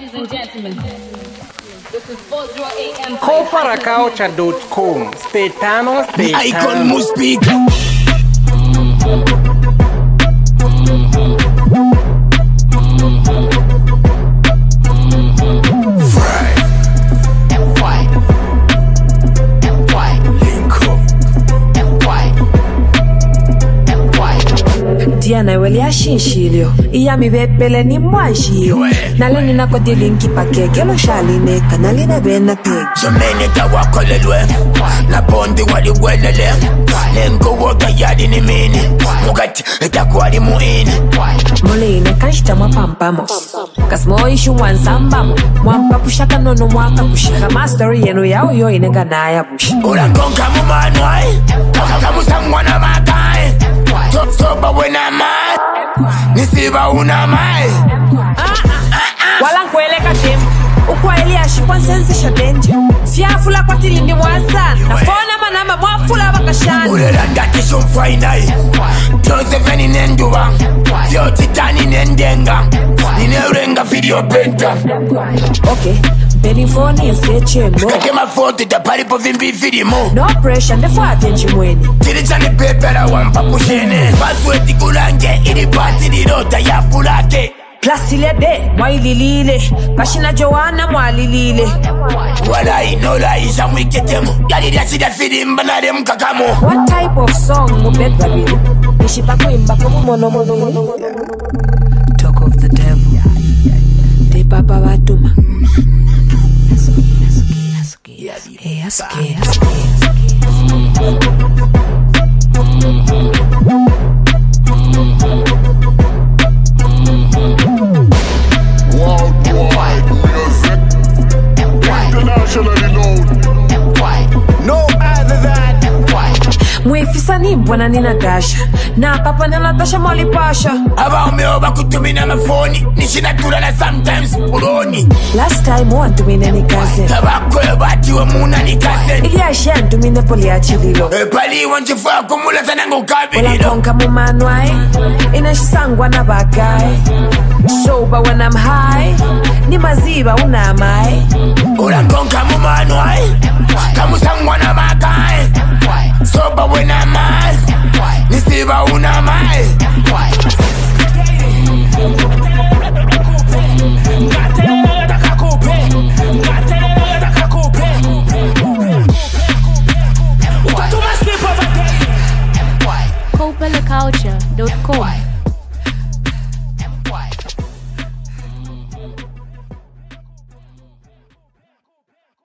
Ladies and gentlemen, this is 408 Empire. Coparacaucha.com. Stay tano, stay tano. Icon must speak. Diana weli ashinshilio iya mibepele ni mwanshio naleni nako dilinki pakeke lo shaline kanalina bena peg Somene tawakolelwe na bondi wali gwelele lengo woga yadi ni mini mugati itakwali muini Moline kanshita mwapampamos kasmo ishu mwansambamo mwampapushaka nono mwaka pushika mastery yenu yao yo inenga naya bush ulangonka mumanwai kakamusangwana makai soba wena mai nisiba una mai walankweleka tem ukwaeli ashikwa nsensisha denje siyafula kwa tilindi mwasana nafona manama mwafula wakashana ulelandatisho mfainai Josephine nenduwa Vyo titani nendenga Nineurenga video penta Okay, benifoni nsechembo Kake mafoto tapalipo vimbi filimo No pressure, ndefuate njimweni Tilichani pepera wampa pushene Pasweti kulange ili pati lirota ya pulake Plasile de, mwaililile Kashina Joanna mwalilile Walai nola isha mwiketemu Yaliria shida filimba na dem kakamo What type of song mubedwa bilu? Nishipa kuimba kumu mono mono Talk of the devil De baba watuma Hey, aski Worldwide music, internationally known. No other than Mwefisa ni mbwana ni Natasha Na papa na Natasha mwali pasha Aba umeoba kutumina mafoni Nishinatura na sometimes puloni Last time wantumine ni kaze Tabakwe batiwe muna ni kase Ili ashia ntumine poli achililo Pali wanchifua kumula sanangu kabililo Ola konka mumanwai Inashisangwa na bagay Sober when I'm high Ni maziba unamai Ola konka mumanwai Kamusangwa na makai